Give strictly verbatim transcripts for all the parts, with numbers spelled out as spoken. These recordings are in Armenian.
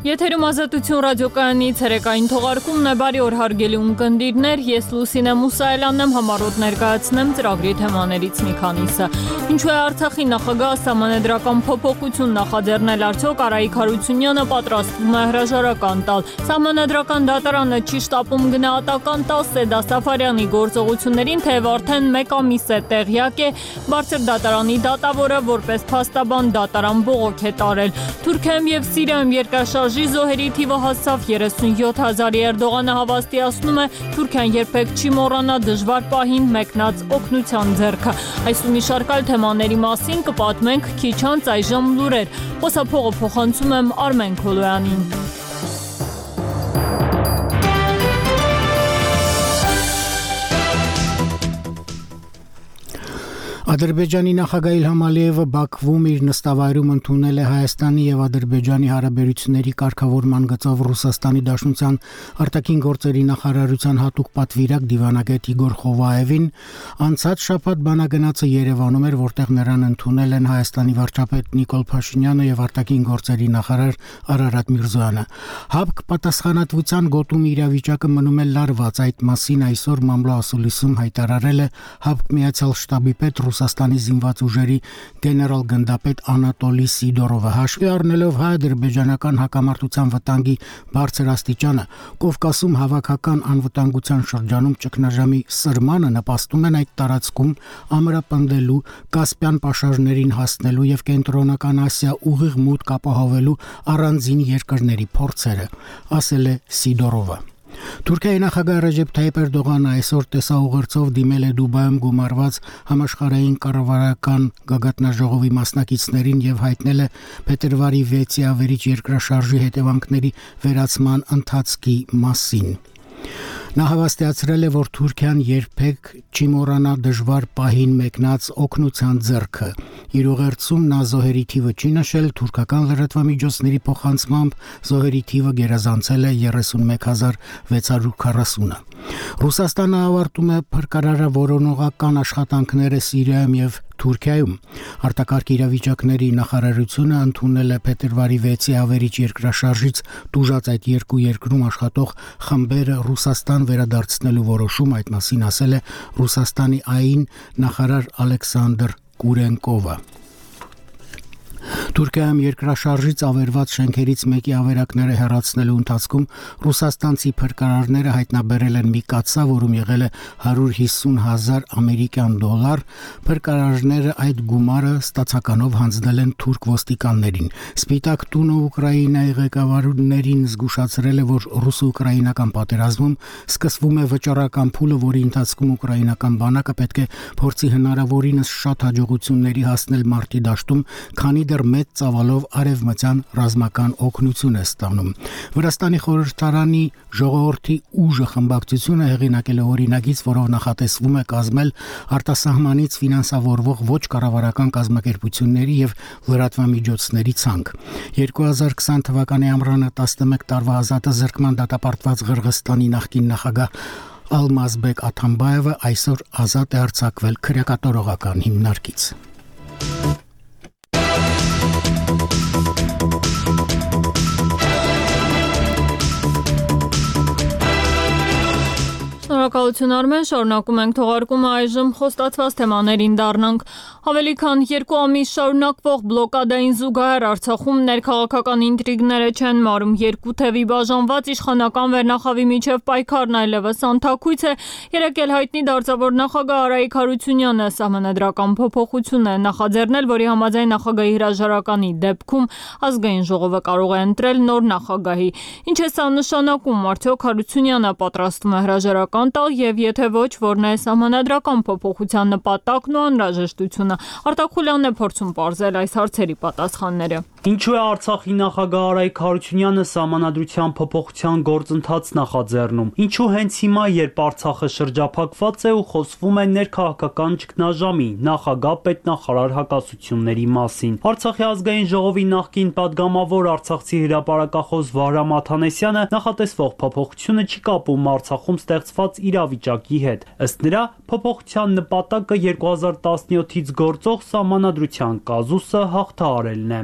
Եթերում Ազատություն ռադիոկայանի ցերեկային թողարկումն է, բարի օր հարգելի ունկնդիրներ, ես Լուսինե Մուսայելյանն եմ, համառոտ ներկայացնեմ ծրագրի թեմաներից մի քանիսը։ Ինչու է Արցախի նախագահ սահմանադրական փոփոխություն նախաձեռնել, արդյոք Արայիկ Հարությունյանը պատրաստվում է հրաժարական տալ։ Սահմանադրական դատարանը չի շտապում գնահատական տալ Սեդա Սաֆարյանի գործողություններին, թեև արդեն մեկ ամիս է տեղյակ է, բարձր դատարանի դատավորը որպես փաստաբան դատարան բողոք է տարել։ Թուրքիայում եւ Սիրիայում երկրաշարժի զոհերի թիվը հասավ երեսունյոթ հազարի։ Էրդողանը հավաստիացնում է, Թուրքիան երբեք չի մոռանա դժվար պահին մեկնած օգնության ձեռքը։ Այս ու մի շարք այլ թեմաների մասին կպատմենք քիչ անց, այժմ լուրեր։ Խոսափողը փոխանցում եմ Արմեն Քոլոյանին։ Ադրբեջանի նախագահ Իլհամ Ալիևը Բաքվում իր նստավայրում ընդունել է Հայաստանի եւ Ադրբեջանի հարաբերությունների կարգավորման գծով Ռուսաստանի Դաշնության արտաքին գործերի նախարարության հատուկ պատվիրակ դիվանագետ Իգոր Խովաևին, անցած շաբաթ բանագնացը Երևանում էր, որտեղ նրան ընդունել են Հայաստանի վարչապետ Նիկոլ Փաշինյանը եւ արտաքին գործերի նախարար Արարատ Միրզոյանը։ ՀԱԲԿ պատասխանատվության գոտում իրավիճակը մնում է լարված, այդ մասին այսօր Մամլո ասուլիսում հայտարարել է ՀԱԲԿ Միացյալ շտաբի պետ Ռուսաստանի զինված ուժերի գեներալ գնդապետ Անատոլի Սիդորովը, հաշվի առնելով հայ-ադրբեջանական հակամարտության վտանգի բարձր աստիճանը, Կովկասում հավաքական անվտանգության շրջանում ճգնաժամի սրմանը նպաստում են այդ տարածքում ամրապնդելու, Կասպյան պաշարներին հասնելու եւ Կենտրոնական Ասիա ուղիղ մուտք ապահովելու առանձին երկրների փորձերը, ասել է Սիդորովը։ Թուրքիայի նախագահ Ռեջեփ Թայիփ Էրդողանը այսօր տեսաուղերձով դիմել է Դուբայում գումարված համաշխարհային կառավարական գագաթնաժողովի մասնակիցներին եւ հայտնել է փետրվարի վեցի ավերիչ երկրաշարժի հետևանքների վերացման ընթացքի մասին։ Նա հավաստիացրել է, որ Թուրքիան երբեք չի մոռանա դժվար պահին մեկնած օգնության ձեռքը։ Իր ուղերձում նա զոհերի թիվը չի նշել, թուրքական լրատվամիջոցների փոխանցմամբ զոհերի թիվը գերազանցել է երեսունմեկ հազար վեց հարյուր քառասունը։ Ռուսաստանը ավարտում է փրկարարավորողական աշխատանքները Սիրիայում եւ Թուրքիայում։ Արտակարգ իրավիճակների նախարարությունը ընդունել է փետրվարի վեցի ավերիչ երկրաշարժից տուժած այդ երկու երկրում աշխատող խմբերը Ռուսաստան վերադարձնելու որոշում, այդ մասին ասել է Ռուսաստանի ԱԻՆ նախարար Ալեքսանդր Կուրենկովը։ Թուրքիայում երկրաշարժից ավերված շենքերից մեկի ավերակները հեռացնելու ընթացքում ռուսաստանցի փրկարարները հայտնաբերել են մի կաթսա, որում եղել է հարյուր հիսուն հազար ամերիկյան դոլար։ Փրկարարները այդ գումարը ստացականով հանձնել են թուրք ոստիկաններին։ Սպիտակ տունը Ուկրաինայի ղեկավարներին զգուշացրել է, որ ռուս-ուկրաինական պատերազմում սկսվում է վճռական փուլը, որի ընթացքում ուկրաինական բանակը պետք է փորձի հնարավորինս շատ հաջողությունների հասնել մարտի դաշտում, քանի դեռ մեծ ծավալով արևմտյան ռազմական օգնություն է ստանում։ Վրաստանի խորհրդարանի ժողովրդի ուժը խմբակցությունը հեղինակել է օրինագիծ, որով նախատեսվում է կազմել արտասահմանից ֆինանսավորվող ոչ կառավարական կազմակերպությունների եւ լրատվամիջոցների ցանկ։ երկու հազար քսան թվականի ամռանը տասնմեկ տարվա ազատազրկման դատապարտված Ղրղստանի նախկին նախագահ Ալմազբեկ Աթամբաևը այսօր ազատ է արձակվել քրեակատորողական հիմնարկից։ Շնորհակալություն Արմեն, շարունակում ենք թողարկումը, այժմ խոստացված թեմաներին դառնանք։ Ավելի քան երկու ամիս շարունակվող բլոկադային զուգահեռ Արցախում ներքաղաքական ինտրիգները չեն մարում։ Երկու թևի բաժանված իշխանական վերնախավի միջև պայքարն այլևս անթաքույց է։ Երեկ էլ հայտնի դարձավ, որ նախագահ Արայիկ Հարությունյանը սահմանադրական փոփոխություն է նախաձեռնել, որի համաձայն նախագահի հրաժարականի դեպքում ազգային ժողովը կարող է ընտրել նոր նախագահի։ Ինչ է սա նշանակում, արդյոք Հարությունյանը պատրաստվում է հրաժարական տալ եւ եթե ոչ, որն է սահմանադրական փոփոխության նպատակն ու անհրաժեշտությունը։ Արտակ Խուլյանն է փորձում պարզել այս հարցերի պատասխանները։ Ինչու է Արցախի նախագահ Արայիկ Հարությունյանը սահմանադրության փոփոխության գործընթաց նախաձեռնում։ Ինչու հենց հիմա, երբ Արցախը շրջափակված է ու խոսվում է ներքաղաքական ճգնաժամի, նախագահ պետնախարար հակասությունների մասին։ Արցախի ազգային ժողովի նախկին падգամավոր արցախցի հրապարակախոս Վահրամ Աթանեսյանը նախատեսվող փոփոխությունը չի կապում Արցախում ստեղծված իրավիճակի հետ։ Ըստ նրա, փոփոխության նպատակը երկու հազար տասնյոթից գործող սահմանադրության կազուսը հաղթահարելն է։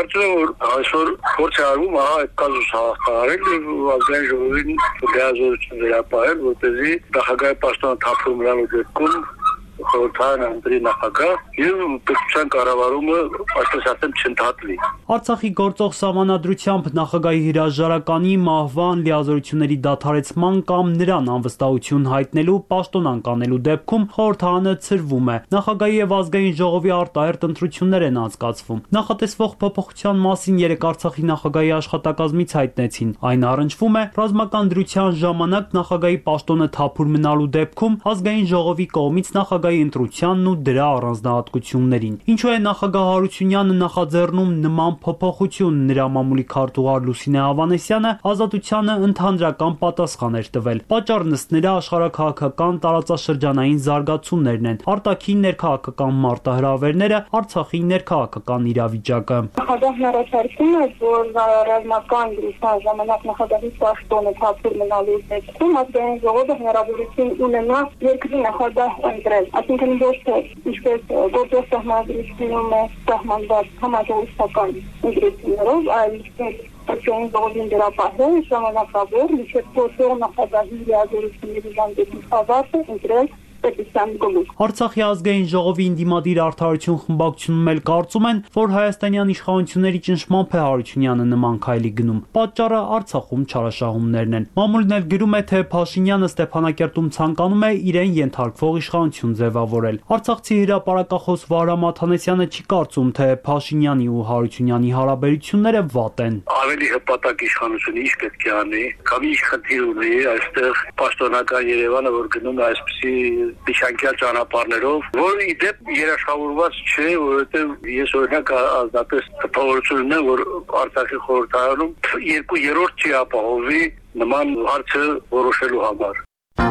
կարծում եմ որ այսօր փորձ է արվում ահա այդ կազուս հաղթահարել եւ ազգային ժողովին լիազորություն վերապահել, որպեսզի նախագահի պաշտոնը թափվում նրանու դեպքում խորհրդարանը ընտրի նախագահ եւ պետության կառավարումը այսպես ասեմ չընդհատվի։ Արցախի գործող սահմանադրությամբ նախագահի հրաժարականի, մահվան, լիազորությունների դադարեցման կամ նրան անվստահություն հայտնելու, պաշտոնանկ անելու դեպքում խորհրդարանը ցրվում է։ Նախագահի եւ ազգային ժողովի արտահերթ ընտրություններ են անցկացվում։ Նախատեսվող փոփոխության մասին երեք Արցախի նախագահի աշխատակազմից հայտնեցին։ Այն առնչվում է ռազմական դրության ժամանակ նախագահի պաշտոնը թափուր մնալու դեպքում ազգային ժողովի կողմից նախագահի ընտրությանն ու դրա առանձնահատկություններին։ Ինչու է նախագահ Հարությունյանը նախաձեռնում նման փոփոխություն, նրա մամուլի քարտուղար Լուսինե Ավանեսյանը ազատությանը ընդհանրական պատասխան էր տվել։ Պատճառն ըստ նրա աշխարհաքաղաքական տարածաշրջանային զարգացումներն են, արտաքին ներքաղաքական մարտահրավերները, Արցախի ներքաղաքական իրավիճակը։ Նախագահն առաջարկում է, որ ռազմական դրության ժամանակ նախագահի պաշտոնը թափուր մնալու դեպքում ազգային ժողովը հնարավորություն ունենա երկրի նախագահ ընտրել։ Այսինքն ոչ թե ինչպես գործող սահմանադրությունում է սահմանված համաժողովրդական ընտրություններով, այլ ազգային ժողովին վերապահել ժամանակավոր մինչև գործող նախագահի լիազորությունների ժամկետի ավարտը ընտրել պետության գլուխ։ Արցախի ազգային ժողովի ինդիմադիր Արդարություն խմբակցությունում էլ կարծում են, որ հայաստանյան իշխանությունների ճնշմամբ է Հարությունյանը նման քայլի գնում։ Պատճառը Արցախում չարաշահումներն են։ Մամուլն էլ գրում է, թե Փաշինյանը Ստեփանակերտում ցանկանում է իրեն ենթարկվող իշխանություն ձևավորել։ Արցախցի հրապարակախոս Վահրամ Աթանեսյանը չի կարծում, թե Փաշինյանի ու Հարությունյանի հարաբերությունները վատ են։ Ավելի հպատակ իշխանությունը ինչ պետք է անի, կամ ինչ խնդիր ունի այստեղ պաշտոնական Երևանը, որ գնում է այսպիսի Բիշանկյալ ճանապարհներով, որ ի դեպ երաշխավորված չէ, որովհետև ես օրինակ ազնապես տպավորություն ունեմ, որ Արցախի խորհրդարանում երկու երրորդ չի ապահովի նման հարցը որոշելու համար։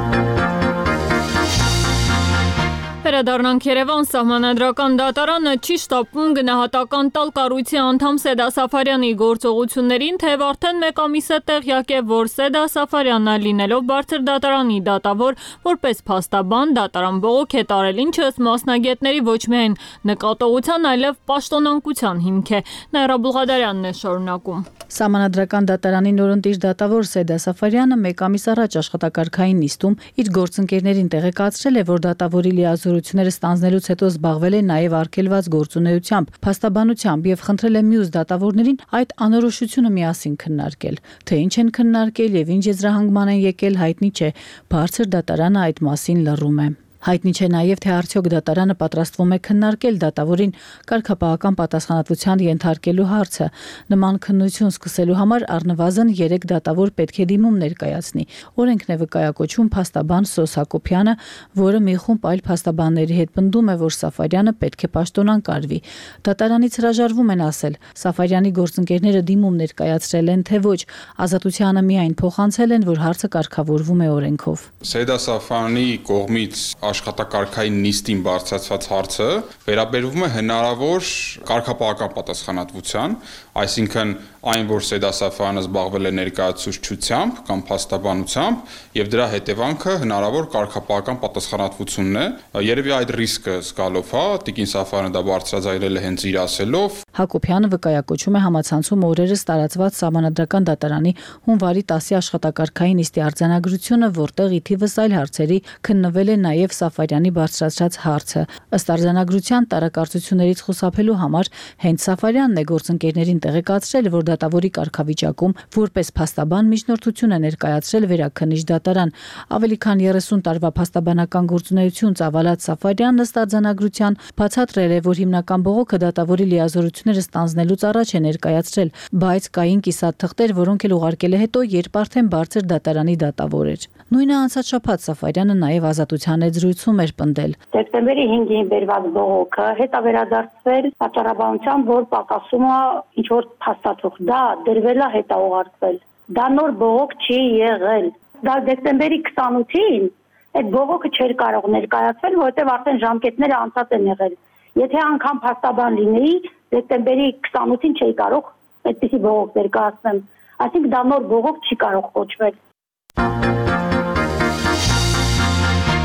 Վերադառնանք Երևան, Սահմանադրական դատարանը չի շտապում գնահատական տալ կառույցի անդամ Սեդա Սաֆարյանի գործողություններին, թեև արդեն մեկ ամիս է տեղյակ է, որ Սեդա Սաֆարյանը լինելով բարձր դատարանի դատավոր, որպես փաստաբան դատարան բողոք է տարել, ինչը ըստ մասնագետների ոչ միայն նկատողության, այլև պաշտոնանկության հիմք է։ Նաիրա Բուղադարյանն է շարունակում։ Սահմանադրական դատարանի նորընտիր դատավոր Սեդա Սաֆարյանը մեկ ամիս առաջ աշխատակարգային նիստում իր գործընկերներին տեղեկացրել է, որ դատավորի լիազորությունները ստանձնելուց հետո զբաղվել է նաև արգելված գործունեությամբ, փաստաբանությամբ եւ խնդրել է մյուս դատավորներին այդ անորոշությունը միասին քննարկել։ Թե ինչ են քննարկել եւ ինչ եզրահանգման են եկել, հայտնի չէ։ Բարձր դատարանը այդ մասին լռում է։ Հայտնի չէ նաև, թե արդյոք դատարանը պատրաստվում է քննարկել դատավորին կարգապահական պատասխանատվության ենթարկելու հարցը։ Նման քննություն սկսելու համար առնվազն երեք դատավոր պետք է դիմում ներկայացնի։ Օրենքն է վկայակոչում փաստաբան Սոս Հակոբյանը, որը մի խումբ այլ փաստաբանների հետ պնդում է, որ Սաֆարյանը պետք է պաշտոնանկ արվի։ Դատարանից հրաժարվում են ասել, Սաֆարյանի գործընկերները դիմում ներկայացրել են, թե ոչ, Ազատությանը միայն փոխանցել են, որ հարցը կարգավորվում է օրենքով։ Սեդա Սաֆարյանի կողմից աշխատակարգային նիստին բարձրացված հարցը վերաբերվում է հնարավոր կարգապահական պատասխանատվության, այսինքն այն, որ Սեդա Սաֆարյանը զբաղվել է ներկայացուցչությամբ կամ փաստաբանությամբ եւ դրա հետևանքը հնարավոր կարգապահական պատասխանատվությունն է։ Երևի այդ ռիսկը զգալով, հա, Տիկին Սաֆարյանը դա բարձրաձայնել է հենց իր ասելով։ Հակոբյանը վկայակոչում է համացանցում օրերս տարածված Սահմանադրական դատարանի հունվարի տասի աշխատակարգային նիստի արձանագրությունը, որտեղ ի թիվս այլ հարցերի քննվել է նաև Սաֆարյանի բարձրացրած հարցը։ Ըստ արձանագրության տարակարծություններից խուսափելու համար հենց Սաֆարյանն է գործընկերներին տեղեկացրել, որ դատավորի կարգավիճակում որպես փաստաբան միջնորդություն է ներկայացրել վերաքննիչ դատարան։ Ավելի քան երեսուն տարվա փաստաբանական գործունեություն ծավալած Սաֆարյանն ըստ արձանագրության բացատրել է, որ հիմնական բողոքը դատավորի լիազորությունները ստանձնելուց առաջ է ներկայացրել, բայց կային կիսատ թղթեր, որոնք էլ ուղարկել է հետո, երբ արդեն բարձր դատարանի դատավոր էր։ Նույնը անցած շաբաթ Սաֆարյանը նաև Ազատության հետ զրույցում էր պնդել։ Դեկտեմբերի հինգին բերված բողոքը հետա վերադարձվել պատճառաբանությամբ, որ պակասումը ինչ որ փաստաթուղթ դա դրվել է հետա ուղարկվել։ Դա նոր բողոք չի եղել։ Դա դեկտեմբերի քսանութին այդ բողոքը չէր կարող ներկայացվել, որովհետև արդեն ժամկետները անցած են եղել։ Եթե անգամ փաստաբան լինեի, դեկտեմբերի քսանութին չէի կարող այդպիսի բողոք ներկայացնել։ Այսինքն դա նոր բողոք չի կարող կոչվել։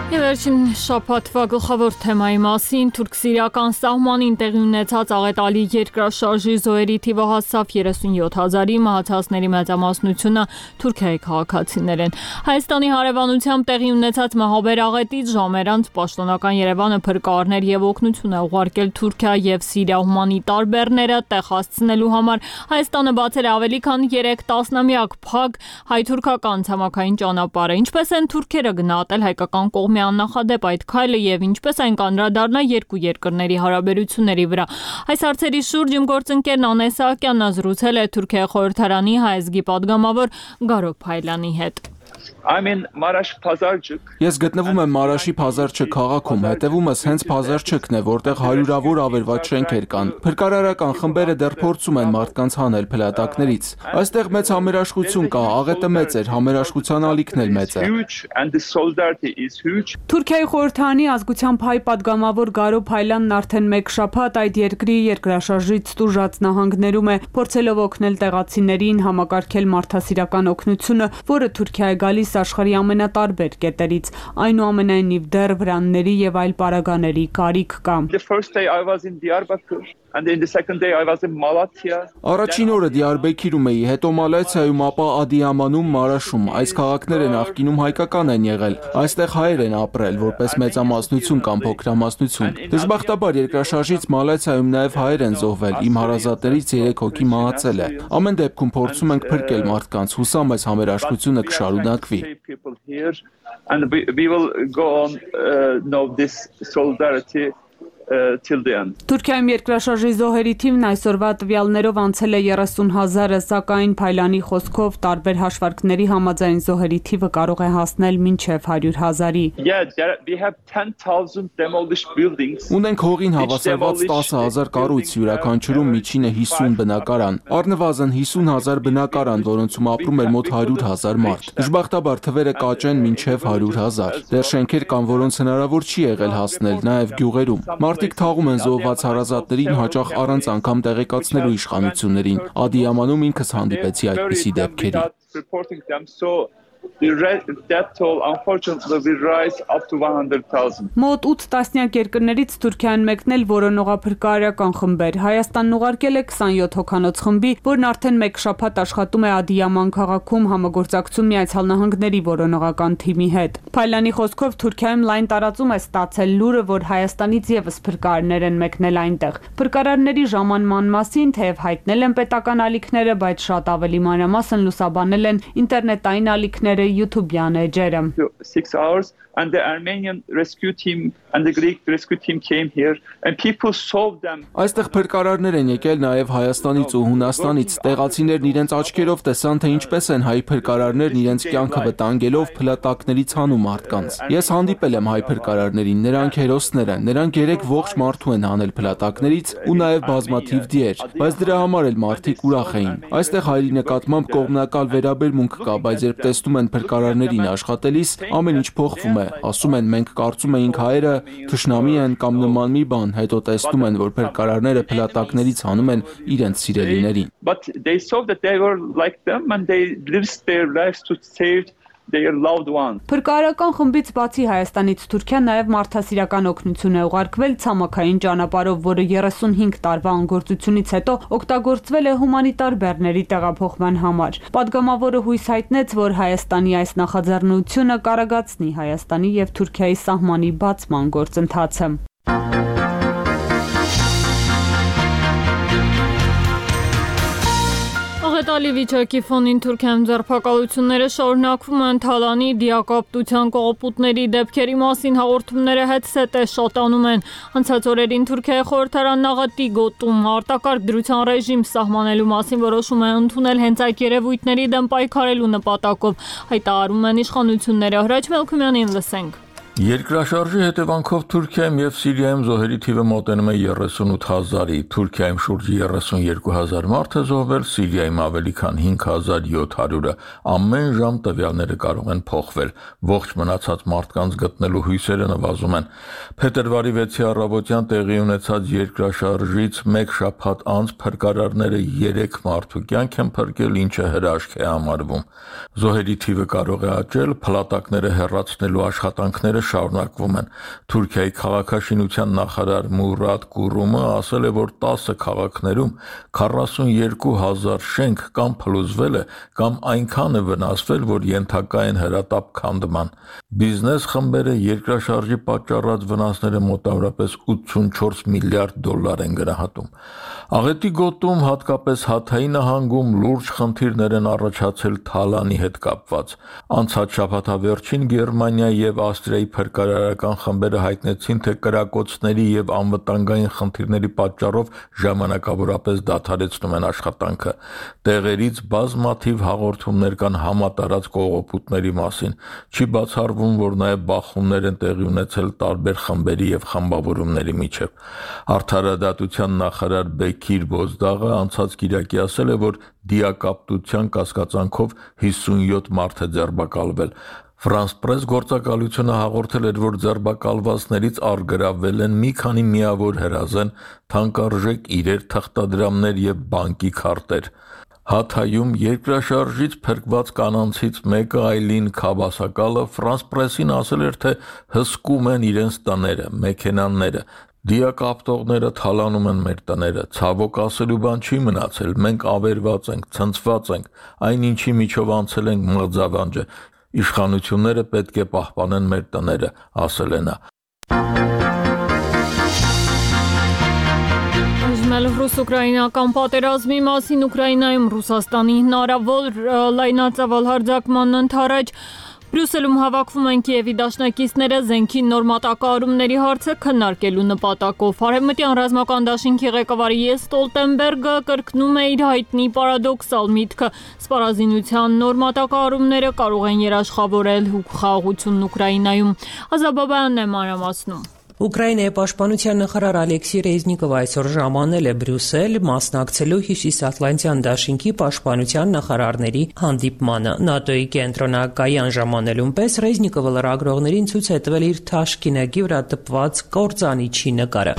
Վերջին շաբաթվա գլխավոր թեմայի մասին թուրք-սիրիական սահմանին տեղի ունեցած աղետալի երկրաշարժի զոհերի թիվը հասավ երեսունյոթ հազարի, մահացածների մեծամասնությունը Թուրքիայի քաղաքացիներ են։ Հայաստանի հարևանությամբ տեղի ունեցած մահաբեր աղետից ժամեր անց պաշտոնական Երևանը փրկարներ եւ օգնություն է ուղարկել Թուրքիա եւ Սիրիա հումանիտար բեռները տեղ հասցնելու համար։ Հայաստանը բացել է ավելի քան երեք տասնամյակ փակ հայ-թուրքական ցամաքային ճանապարհը։ Ինչպես են թուրքերը գնահատել հայկական կողմի աննախադեպ այդ քայլը եւ ինչպես այն կանդրադառնա երկու երկրների հարաբերությունների վրա։ Այս հարցերի շուրջ իմ գործընկերն Անես Սահակյանն զրուցել է Թուրքիայի խորհրդարանի հայազգի падգամավոր Գարո Փայլյանի հետ։ I'm in Marash Pazarchuk. Ես գտնվում եմ Մարաշի Փազարչուկ քաղաքում, հետևումս հենց Փազարչուկն է, որտեղ հարյուրավոր ավերված շենքեր կան։ Փրկարարական խմբերը դեռ փորձում են մարդկանց հանել փլատակներից։ Այստեղ մեծ համերաշխություն կա, աղետը մեծ էր, համերաշխության ալիքն էլ մեծ է։ Թուրքիայի խորհրդարանի ազգությամբ հայ падգամավոր Գարո Փայլյանն արդեն մեկ շաբաթ այդ երկրի երկրաշարժից տուժած նահանգներում է, փորձելով օգնել տեղացիներին համակարգել մարդասիրական օգնությունը, որը Թուրքիայի գալիս աշխարհի ամենատարբեր կետերից, այնուամենայնիվ դեռ վրանների եւ այլ պարագաների կարիք կա։ Առաջին օրը Դիարբեքիրում էի, հետո Մալաթիայում, ապա Ադիամանում, Մարաշում։ Այս քաղաքները նախկինում հայկական են եղել։ Այստեղ հայեր են ապրել, որպես մեծամասնություն կամ փոքրամասնություն։ Դժբախտաբար երկրաշարժից Մալաթիայում նաեւ հայեր են զոհվել, իմ հարազատներից երեք հոգի մահացել է։ Ամեն դեպքում փորձում ենք փրկել մարդկանց, հուսամ այս համերաշխությունը կշարունակվի։ And we, we will go on uh, know this solidarity uh, till the end. Թուրքիայում երկրաշարժի զոհերի թիվն այսօրվա տվյալներով անցել է երեսուն հազարը, սակայն Փայլյանի խոսքով տարբեր հաշվարկների համաձայն զոհերի թիվը կարող է հասնել մինչև հարյուր հազարի։ Yeah, there, we have ten thousand demolished buildings. Ունենք հողին հավասարված տասը հազար կառույց, յուրաքանչյուրում միջինը հիսուն բնակարան, առնվազն հիսուն հազար բնակարան, որոնցում ապրում էր մոտ հարյուր հազար մարդ։ Դժբախտաբար թվերը կաճեն մինչև հարյուր հազար։ Դեռ շենքեր կան, որոնց հնարավոր չի եղել հասնել, նաև գյուղերում։ Մարդիկ թաղում են զոհված հարազատներին հաճախ առանց անգամ տեղեկացնելու իշխանություններին։ Ադիամանում ինքս հանդիպեցի այդպիսի դեպքերի։ The death toll unfortunately will rise up to one hundred thousand. Մոտ ութ տասնյակ երկրներից Թուրքիան մեկնել որոնողափրկարարական խմբեր։ Հայաստանն ուղարկել է քսանյոթ հոգանոց խմբի, որն արդեն մեկ շաբաթ աշխատում է Ադիաման քաղաքում համագործակցում Միացյալ Նահանգների որոնողական թիմի հետ։ Փայլյանի խոսքով Թուրքիայում լայն տարածում է ստացել լուրը, որ Հայաստանից եւս փրկարարներ են մեկնել այնտեղ։ Փրկարարների ժամանման մասին թեև հայտնել են պետական ալիքները, բայց շատ ավելի մանրամասն լուսաբանել են ինտերնետային ալիքները, YouTube-յան էջերը։ Six hours and the Armenian rescue team and the Greek rescue team came here and people saw them. Այստեղ փրկարարներ են եկել նաև Հայաստանից ու Հունաստանից։ Տեղացիներն իրենց աչքերով տեսան, թե ինչպես են հայ փրկարարներն իրենց կյանքը վտանգելով փլատակներից հանում մարդկանց։ Ես հանդիպել եմ հայ փրկարարներին, նրանք հերոսներ են, նրանք երեք ողջ մարդու են հանել փլատակներից ու նաև բազմաթիվ դիեր, բայց դրա համար էլ մարդիկ ուրախ էին։ Այստեղ հայերի նկատմամբ կողմնակալ վերաբերմունք կա, բայց երբ տեսնում են փրկարարներին աշխատելիս, ամեն ինչ փոխվում է։ Ասում են մենք կարծում էինք հայերը թշնամի են կամ նման մի բան, հետո տեսնում են, որ փրկարարները փլատակներից հանում են իրենց սիրելիներին։ But they saw that they were like them and they risked their lives to save their loved ones. Փրկարարական խմբից բացի Հայաստանից Թուրքիան նաև մարդասիրական օգնություն է ուղարկվել ցամաքային ճանապարհով, որը երեսունհինգ տարվա անգործությունից հետո օգտագործվել է հումանիտար բեռների տեղափոխման համար։ Պատգամավորը հույս հայտնեց, որ Հայաստանի այս նախաձեռնությունը կարագացնի Հայաստանի եւ Թուրքիայի սահմանի բացման գործընթացը։ Աղետալի վիճակի ֆոնին Թուրքիայում ձերբակալությունները շարունակվում են, Թալանի դիակապտության կողոպուտների դեպքերի մասին հաղորդումները հետսետ է շատանում են։ Անցած օրերին Թուրքիայի խորհրդարանն աղետի գոտում արտակարգ դրության ռեժիմ սահմանելու մասին որոշում է ընդունել հենց այդ երևույթների դեմ պայքարելու նպատակով, հայտարարում են իշխանությունները։ Հրաչ Մելքումյանին լսենք։ Երկրաշարժի հետևանքով Թուրքիայում եւ Սիրիայում զոհերի թիվը մոտենում է երեսունութ հազարի, Թուրքիայում շուրջ երեսունյոթ հազար մարդ է զոհվել, Սիրիայում ավելի քան հինգ հազար յոթ հարյուրը։ Ամեն ժամ տվյալները կարող են փոխվել, ողջ մնացած մարդկանց գտնելու հույսերը նվազում են։ Փետրվարի վեցի առավոտյան տեղի ունեցած երկրաշարժից մեկ շաբաթ անց փրկարարները երեք մարդու կյանք են փրկել, ինչը հրաշք է համարվում։ Զոհերի թիվը կարող է աճել, փլատակները հեռացնելու աշխատանքները շարունակվում են։ Թուրքիայի քաղաքաշինության նախարար Մուրադ Կուրումը ասել է, որ տասը քաղաքներում քառասունյոթ հազար շենք կամ փլուզվել է, կամ այնքան է վնասվել, որ ենթակա են հրատապ քանդման։ Բիզնես խմբերը երկրաշարժի պատճառած վնասները մոտավորապես ութսունչորս միլիարդ դոլար են գնահատում։ Աղետի գոտում, հատկապես Հաթայի նահանգում, լուրջ խնդիրներ են առաջացել թալանի հետ կապված։ Անցած շաբաթավերջին Գերմանիա եւ Ավստրիայի փրկարարական խմբերը հայտնեցին, թե կրակոցների եւ անվտանգային խնդիրների պատճառով ժամանակավորապես դադարեցնում են աշխատանքը։ Տեղերից բազմաթիվ հաղորդումներ կան համատարած կողոպուտների մասին։ Չի բացառվում, որ նաեւ բախումներ են տեղի ունեցել տարբեր խմբերի եւ խմբավորումների միջեւ։ Արդարադատության նախարար Բեկիր Բոզդաղը անցած կիրակի ասել է, որ դիակապտության կասկածանքով հիսունյոթ մարդ է ձերբակալվել։ France Press գործակալությունը հաղորդել էր, որ ձերբակալվածներից առգրավվել են մի քանի միավոր հրազեն, թանկարժեք իրեր, թղթադրամներ եւ բանկի քարտեր։ Հաթայում երկրաշարժից փրկված կանանցից մեկը Այլին Քաբասակալը France Press-ին ասել էր, թե հսկում են իրենց տները, մեքենաները։ Դիակապտողները թալանում են մեր տները, ցավոք ասելու բան չի մնացել, մենք ավերված ենք, ցնցված ենք, այն ինչի միջով անցել ենք մղձավանջը, իշխանությունները պետք է պահպանեն մեր տները, ասել է նա։ Ռուս-ուկրաինական պատերազմի մասին Ուկրաինայում Ռուսաստանի հնարավոր լայնածավալ հարձակման ընթരാճ Բրյուսելում հավաքվում են Կիևի դաշնակիցները զենքի նոր մատակարարումների հարցը քննարկելու նպատակով։ Արևմտյան ռազմական դաշինքի ղեկավար Յենս Ստոլտենբերգը կրկնում է իր հայտնի պարադոքսալ միտքը՝ սպառազինության նոր մատակարարումները կարող են երաշխավորել խաղաղությունն Ուկրաինայում։ Ազաբաբյանն է մանրամասնում։ Ուկրաինայի պաշտպանության նախարար Ալեքսի Ռեզնիկովը այսօր ժամանել է Բրյուսել մասնակցելու Հյուսիսատլանտյան դաշինքի պաշտպանության նախարարների հանդիպմանը։ ՆԱՏՕ-ի կենտրոնակայան ժամանելուն պես Ռեզնիկովը լրագրողներին ցույց է տվել իր թաշկինակի վրա տպված կործանիչի նկարը։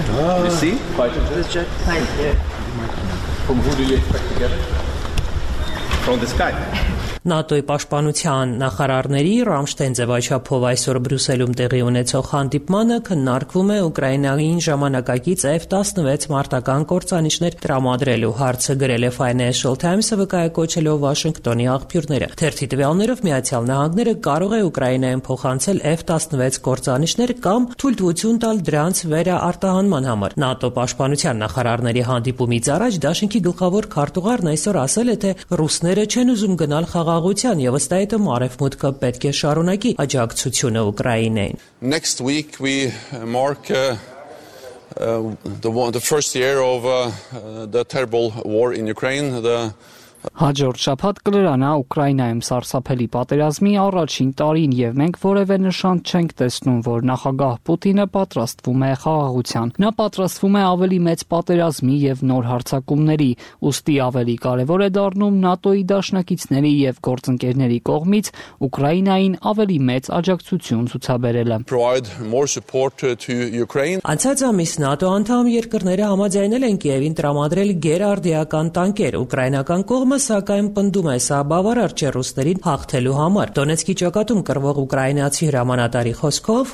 ՆԱՏՕ-ի պաշտպանության նախարարների Ռամշտայն ձևաչափով այսօր Բրյուսելում տեղի ունեցող հանդիպմանը քննարկվում է Ուկրաինային ժամանակակից F տասնվեց մարտական կործանիչներ տրամադրելու հարցը, գրել է Financial Times-ը վկայակոչելով Վաշինգտոնի աղբյուրները։ Թերթի տվյալներով Միացյալ Նահանգները կարող է Ուկրաինային փոխանցել F տասնվեց կործանիչներ կամ թույլտվություն տալ դրանց վերաարտահանման համար։ ՆԱՏՕ պաշտպանության նախարարների հանդիպումից առաջ դաշինքի գլխավոր քարտուղարն այսօր ասել է, թե ռուսները չեն ուզում գնալ խաղաղության եւ ըստ այդմ Արևմուտքը պետք է շարունակի աջակցությունը Ուկրաինային։ Next week we mark uh, uh, the, the first year of uh, the terrible war in Ukraine. The Հաջորդ շաբաթ կլրանա Ուկրաինայում սարսափելի պատերազմի առաջին տարին եւ մենք որևէ նշան չենք տեսնում, որ նախագահ Պուտինը պատրաստվում է խաղաղության։ Նա պատրաստվում է ավելի մեծ պատերազմի եւ նոր հարձակումների, ուստի ավելի կարեւոր է դառնում ՆԱՏՕ-ի դաշնակիցների եւ գործընկերների կողմից Ուկրաինային ավելի մեծ աջակցություն ցուցաբերելը։ Անցած ամիս ՆԱՏՕ անդամ երկրները համաձայնել են Կիևին տրամադրել գերարդիական տանկեր։ Ուկրաինական կողմը սակայն պնդում է սա բավարար չէ ռուսներին հաղթելու համար։ Դոնեցկի ճակատում կռվող ուկրաինացի հրամանատարի խոսքով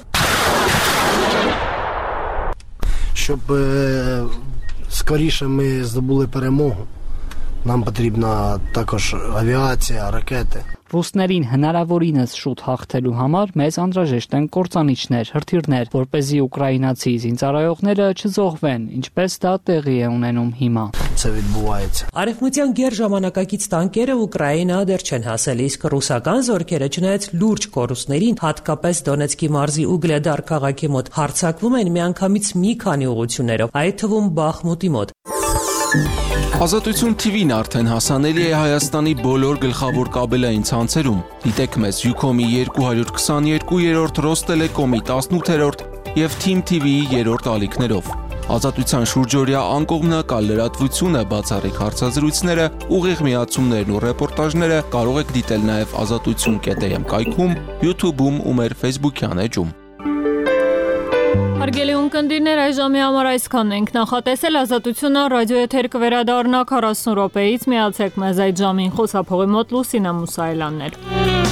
Щоб скоріше ми здобули перемогу, нам потрібна також авіація, ракети. Ռուսներին հնարավորինս շուտ հաղթելու համար մեզ անհրաժեշտ են կործանիչներ, հրթիռներ, որպեսզի ուկրաինացի զինծառայողները չզոհվեն, ինչպես դա տեղի է ունենում հիմա։ Արևմտյան գերժամանակակից տանկերը Ուկրաինա դեռ չեն հասել, իսկ ռուսական զորքերը չնայած լուրջ կորուստներին, հատկապես Դոնեցկի մարզի Ուգլեդար քաղաքի մոտ հարձակվում են միանգամից մի քանի ուղղություններով, այդ թվում Բախմուտի մոտ։ Ազատություն T V-ն արդեն հասանելի է Հայաստանի բոլոր գլխավոր կաբելային ցանցերում։ Դիտեք մեզ Յուքոմի երկու քսաներկու, Ռոստելեկոմի տասնութ եւ Team T V-ի երրորդ ալիքներով։ Ազատության շուրջօրյա անկողմնակալ լրատվությունը, բացառիկ հարցազրույցները, ուղիղ միացումներն ու ռեպորտաժները կարող եք դիտել նաև ազատություն կետ am կայքում, YouTube-ում ու մեր Facebook-յան էջում։ Հարգելի ունկնդիրներ, այժմի համար այսքանն ենք նախատեսել։ Ազատությունը ռադիոեթեր կվերադառնա քառասուն րոպեից, միացեք մեզ այդ ժամին, խոսափողի մոտ Լուսինե Մուսայելյանն էր։